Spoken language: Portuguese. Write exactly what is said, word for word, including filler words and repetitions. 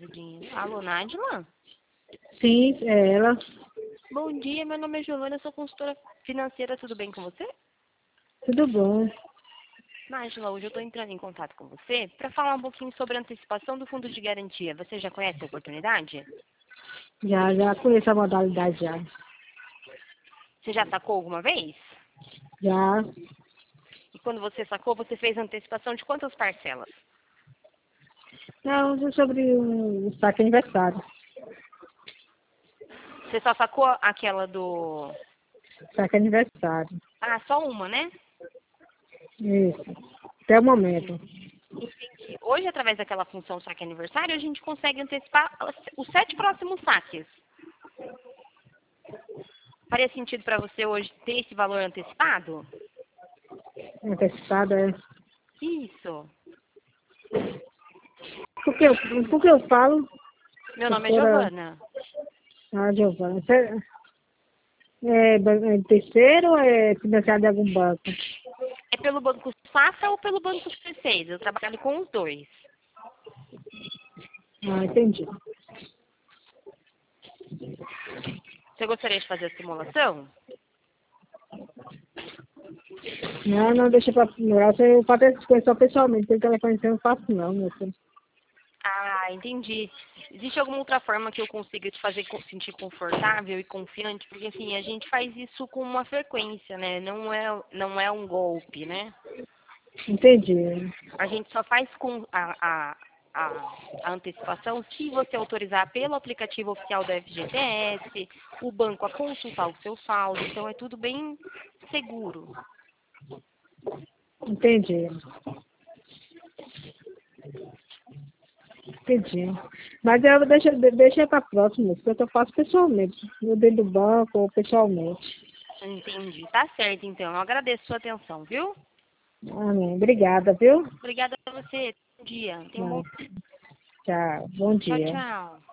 Vidinha. Alô, Nádila? Sim, é ela. Bom dia, meu nome é Giovana, eu sou consultora financeira, tudo bem com você? Tudo bom. Nádila, hoje eu estou entrando em contato com você para falar um pouquinho sobre a antecipação do fundo de garantia. Você já conhece a oportunidade? Já, já conheço a modalidade já. Você já sacou alguma vez? Já. E quando você sacou, você fez antecipação de quantas parcelas? Não, é sobre o saque aniversário. Você só sacou aquela do... Saque aniversário. Ah, só uma, né? Isso. Até o momento. Entendi. Hoje, através daquela função saque aniversário, a gente consegue antecipar os sete próximos saques. Faria sentido para você hoje ter esse valor antecipado? Antecipado é. Isso. Por que eu, por que eu falo? Meu nome é Doutora Giovana. ah, Giovana. Você é, ban- é terceiro ou é financiado em algum banco? É pelo Banco Safra ou pelo Banco C seis? Eu trabalho com os dois. Ah, entendi. Você gostaria de fazer a simulação? Não, não, deixa pra melhor. Eu faço essas coisas só pessoalmente. Pelo telefone eu não faço não, meu filho. Ah, entendi. Existe alguma outra forma que eu consiga te fazer co- sentir confortável e confiante? Porque assim, a gente faz isso com uma frequência, né? Não é, não é um golpe, né? Entendi. A gente só faz com a, a, a, a antecipação se você autorizar pelo aplicativo oficial da F G T S, o banco a consultar o seu saldo. Então é tudo bem seguro. Entendi. Entendi. Mas eu deixa, deixa para próxima, porque eu faço pessoalmente. Eu dentro do banco ou pessoalmente. Entendi. Tá certo, então. Eu agradeço a sua atenção, viu? Amém. Obrigada, viu? Obrigada a você. Bom dia. Tenha um bom... Tchau. Bom Tchau, dia. tchau.